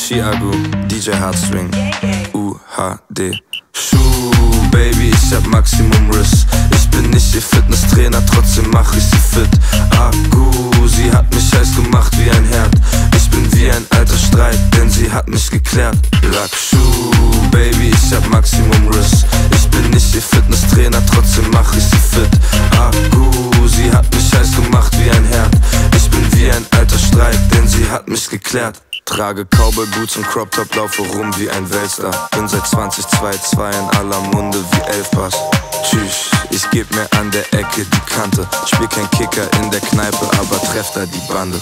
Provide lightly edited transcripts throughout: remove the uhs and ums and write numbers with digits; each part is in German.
Chiago, DJ Heartstring, UHD. Schuh, Baby, ich hab Maximum Riss. Ich bin nicht ihr Fitnesstrainer, trotzdem mach ich sie fit. Akku, sie hat mich heiß gemacht wie ein Herd. Ich bin wie ein alter Streit, denn sie hat mich geklärt. Lackschuh, Baby, ich hab Maximum Riss. Ich bin nicht ihr Fitnesstrainer, trotzdem mach ich sie fit. Akku, sie hat mich heiß gemacht wie ein Herd. Ich bin wie ein alter Streit, denn sie hat mich geklärt. Trage Cowboy-Boots und Crop-Top, laufe rum wie ein Weltstar. Bin seit 2022 in aller Munde wie Elfpass. Tschüss, ich geb mir an der Ecke die Kante. Spiel kein Kicker in der Kneipe, aber treff da die Bande.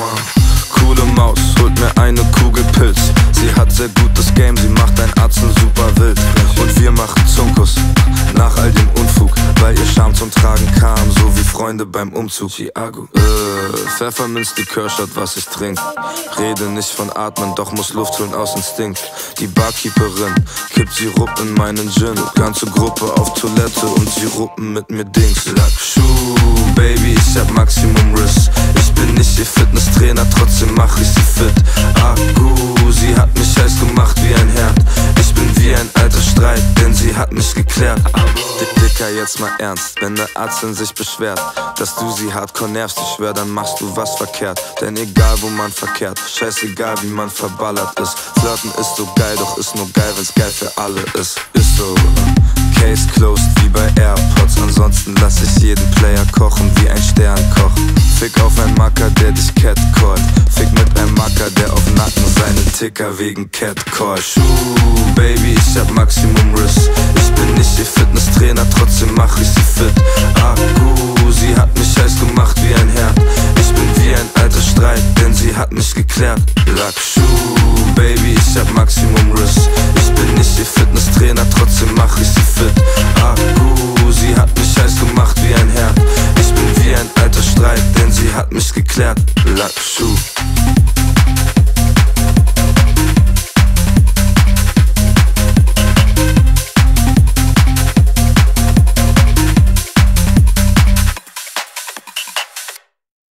Coole Maus, holt mir eine Kugel Pilz. Sie hat sehr gutes Game, sie macht ein Arzen super wild. Und wir machen Zunkus, nach all dem Unfug, weil ihr Charme zum Tragen kam, so wie Freunde beim Umzug. Chiago, Pfefferminz-Likörshot, was ich trink. Rede nicht von Atmen, doch muss Luft holen aus Instinkt. Die Barkeeperin kippt Sirup in meinen Gin. Ganze Gruppe auf Toilette und sie ruppen mit mir Dings. Lackschuh, Baby, ich hab Maximum Riss. Ich bin nicht ihr Fitnesstrainer, trotzdem mach ich sie fit. Akku, sie hat mich heiß gemacht wie ein Herd. Ich bin wie ein alter Streit, denn sie hat mich geklärt. Dicker, jetzt mal ernst, wenn der Arzt in sich beschwert, dass du sie hardcore nervst, ich schwör, dann machst du was verkehrt. Denn egal wo man verkehrt, scheißegal wie man verballert ist. Flirten ist so geil, doch ist nur geil, wenn's geil für alle ist. Ist so, Case closed wie bei AirPods. Ansonsten lass ich jeden Player kochen wie ein Sternkoch. Fick auf einen Macker, der dich catcallt. Fick mit einem Macker, der auf Nacken seinen Ticker wegen Catcall. Schuh, Baby, ich hab Maximum Riss. Ich bin nicht ihr Fitnesstrainer, trotzdem mach ich sie fit. Akku, sie hat mich heiß gemacht wie ein Herd. Ich bin wie ein alter Streit, denn sie hat mich geklärt. Lackschuh, Baby, ich hab Maximum Riss. Ich bin nicht ihr Fitnesstrainer, trotzdem mach ich sie fit. Akku, sie hat mich heiß gemacht wie ein Herd. Ich bin wie ein alter Streit, denn sie hat mich geklärt. Lackschuh.